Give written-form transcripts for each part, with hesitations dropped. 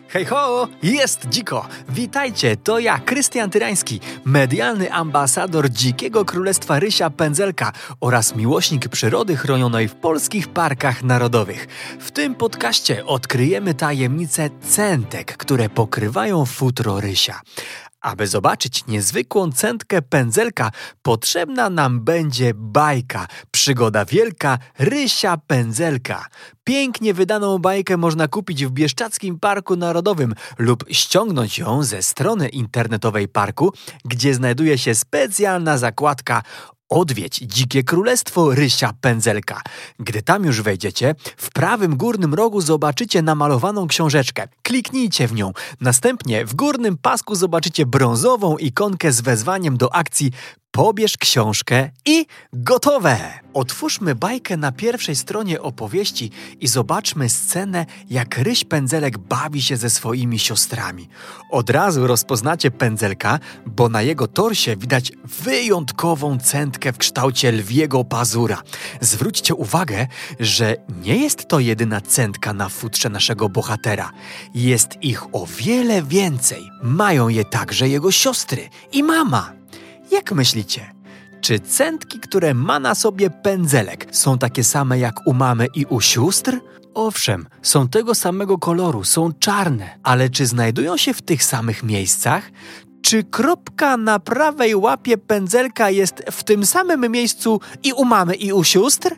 Hej ho, jest dziko! Witajcie, to ja, Krystian Tyrański, medialny ambasador Dzikiego Królestwa Rysia Pędzelka oraz miłośnik przyrody chronionej w polskich parkach narodowych. W tym podcaście odkryjemy tajemnice cętek, które pokrywają futro rysia. Aby zobaczyć niezwykłą cętkę pędzelka, potrzebna nam będzie bajka, przygoda wielka Rysia Pędzelka. Pięknie wydaną bajkę można kupić w Bieszczadzkim Parku Narodowym lub ściągnąć ją ze strony internetowej parku, gdzie znajduje się specjalna zakładka Odwiedź Dzikie Królestwo Rysia Pędzelka. Gdy tam już wejdziecie, w prawym górnym rogu zobaczycie namalowaną książeczkę. Kliknijcie w nią. Następnie w górnym pasku zobaczycie brązową ikonkę z wezwaniem do akcji Pobierz książkę i gotowe! Otwórzmy bajkę na pierwszej stronie opowieści i zobaczmy scenę, jak Ryś Pędzelek bawi się ze swoimi siostrami. Od razu rozpoznacie pędzelka, bo na jego torsie widać wyjątkową cętkę w kształcie lwiego pazura. Zwróćcie uwagę, że nie jest to jedyna cętka na futrze naszego bohatera. Jest ich o wiele więcej. Mają je także jego siostry i mama. Jak myślicie, czy cętki, które ma na sobie pędzelek, są takie same jak u mamy i u sióstr? Owszem, są tego samego koloru, są czarne, ale czy znajdują się w tych samych miejscach? Czy kropka na prawej łapie pędzelka jest w tym samym miejscu i u mamy i u sióstr?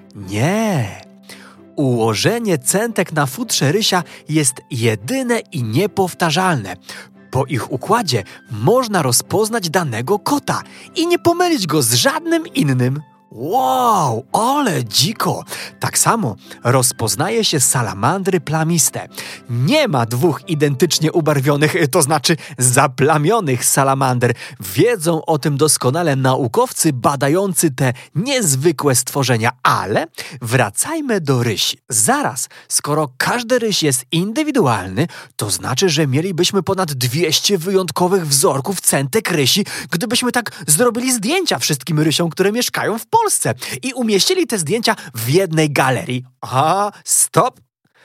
Nie. Ułożenie cętek na futrze rysia jest jedyne i niepowtarzalne. Po ich układzie można rozpoznać danego kota i nie pomylić go z żadnym innym. Wow, ale dziko! Tak samo rozpoznaje się salamandry plamiste. Nie ma dwóch identycznie ubarwionych, to znaczy zaplamionych salamander. Wiedzą o tym doskonale naukowcy badający te niezwykłe stworzenia. Ale wracajmy do rysi. Zaraz, skoro każdy ryś jest indywidualny, to znaczy, że mielibyśmy ponad 200 wyjątkowych wzorków cętek rysi, gdybyśmy tak zrobili zdjęcia wszystkim rysiom, które mieszkają w Polsce i umieścili te zdjęcia w jednej galerii. Aha, stop!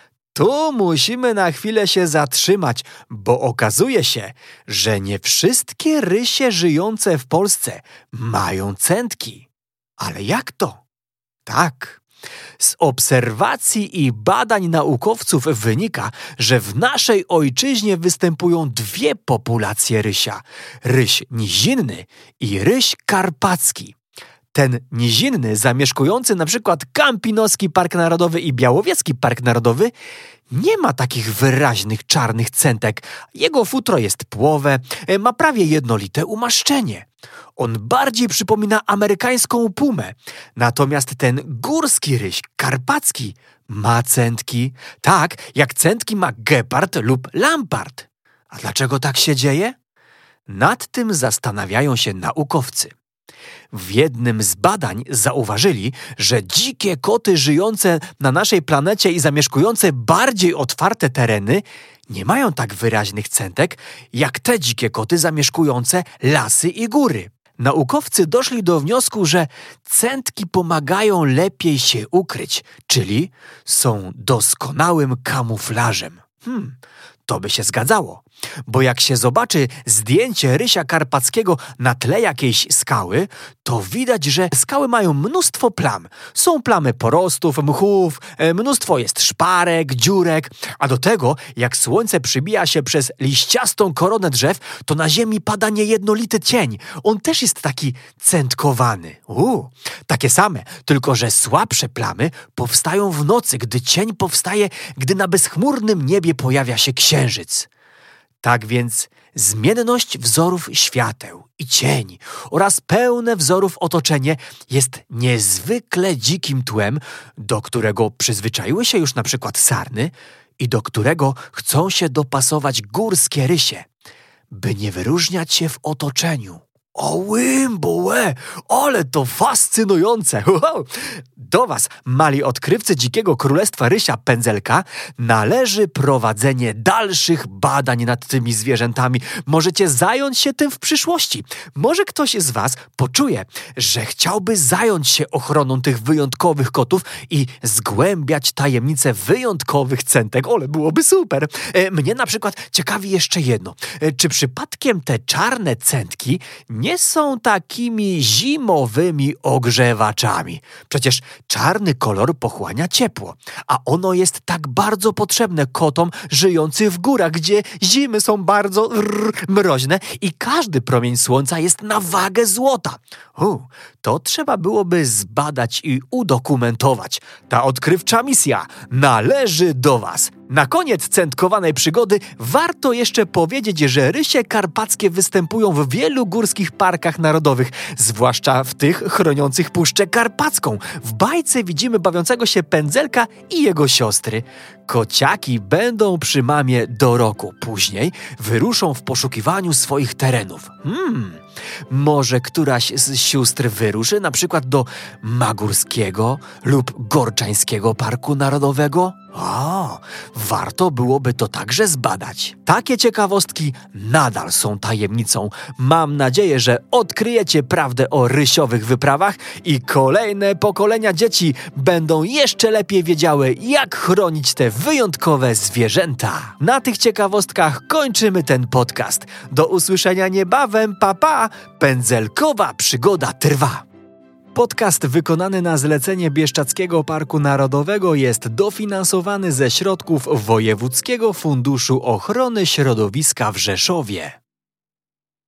Tu musimy na chwilę się zatrzymać, bo okazuje się, że nie wszystkie rysie żyjące w Polsce mają cętki. Ale jak to? Tak. Z obserwacji i badań naukowców wynika, że w naszej ojczyźnie występują dwie populacje rysia. Ryś nizinny i ryś karpacki. Ten nizinny, zamieszkujący na przykład Kampinoski Park Narodowy i Białowieski Park Narodowy, nie ma takich wyraźnych czarnych cętek. Jego futro jest płowe, ma prawie jednolite umaszczenie. On bardziej przypomina amerykańską pumę. Natomiast ten górski ryś karpacki ma cętki, tak jak cętki ma gepard lub lampart. A dlaczego tak się dzieje? Nad tym zastanawiają się naukowcy. W jednym z badań zauważyli, że dzikie koty żyjące na naszej planecie i zamieszkujące bardziej otwarte tereny nie mają tak wyraźnych cętek, jak te dzikie koty zamieszkujące lasy i góry. Naukowcy doszli do wniosku, że cętki pomagają lepiej się ukryć, czyli są doskonałym kamuflażem. To by się zgadzało, bo jak się zobaczy zdjęcie rysia karpackiego na tle jakiejś skały, to widać, że skały mają mnóstwo plam. Są plamy porostów, mchów, mnóstwo jest szparek, dziurek, a do tego, jak słońce przybija się przez liściastą koronę drzew, to na ziemi pada niejednolity cień. On też jest taki cętkowany. Takie same, tylko że słabsze plamy powstają w nocy, gdy cień powstaje, gdy na bezchmurnym niebie pojawia się księżyc. Tak więc zmienność wzorów świateł i cień oraz pełne wzorów otoczenie jest niezwykle dzikim tłem, do którego przyzwyczaiły się już na przykład sarny i do którego chcą się dopasować górskie rysie, by nie wyróżniać się w otoczeniu. O Łymbołe, ale to fascynujące! Wow. Do was, mali odkrywcy Dzikiego Królestwa Rysia Pędzelka, należy prowadzenie dalszych badań nad tymi zwierzętami. Możecie zająć się tym w przyszłości. Może ktoś z was poczuje, że chciałby zająć się ochroną tych wyjątkowych kotów i zgłębiać tajemnice wyjątkowych centek. Ole, byłoby super! Mnie na przykład ciekawi jeszcze jedno. Czy przypadkiem te czarne centki nie są takimi zimowymi ogrzewaczami? Przecież czarny kolor pochłania ciepło, a ono jest tak bardzo potrzebne kotom żyjących w górach, gdzie zimy są bardzo mroźne i każdy promień słońca jest na wagę złota. To trzeba byłoby zbadać i udokumentować. Ta odkrywcza misja należy do was. Na koniec centkowanej przygody warto jeszcze powiedzieć, że rysie karpackie występują w wielu górskich parkach narodowych, zwłaszcza w tych chroniących Puszczę Karpacką. W bajce widzimy bawiącego się Pędzelka i jego siostry. Kociaki będą przy mamie do roku. Później wyruszą w poszukiwaniu swoich terenów. Może któraś z sióstr wyruszy na przykład do Magórskiego lub Gorczańskiego Parku Narodowego? Warto byłoby to także zbadać. Takie ciekawostki nadal są tajemnicą. Mam nadzieję, że odkryjecie prawdę o rysiowych wyprawach i kolejne pokolenia dzieci będą jeszcze lepiej wiedziały, jak chronić te wyjątkowe zwierzęta. Na tych ciekawostkach kończymy ten podcast. Do usłyszenia niebawem, pa! Pędzelkowa przygoda trwa. Podcast wykonany na zlecenie Bieszczadzkiego Parku Narodowego jest dofinansowany ze środków Wojewódzkiego Funduszu Ochrony Środowiska w Rzeszowie.